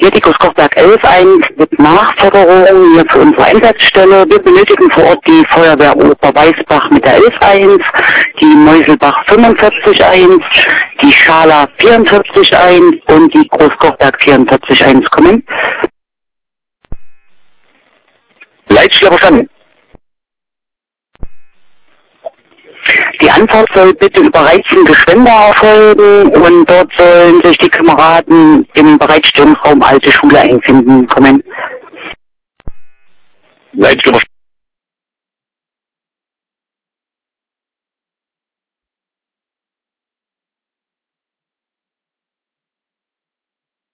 Hier die Großkochberg 11.1 mit Nachforderung hier für unsere Einsatzstelle. Wir benötigen vor Ort die Feuerwehr Oberweißbach mit der 11.1, die Meuselbach 45.1, die Schala 44.1 und die Großkochberg 44.1 kommen. Leitstelle verstanden. Die Anfahrt soll bitte über Reitzengeschwender erfolgen und dort sollen sich die Kameraden im Bereitstellungsraum Alte Schule einfinden kommen. Leitstelle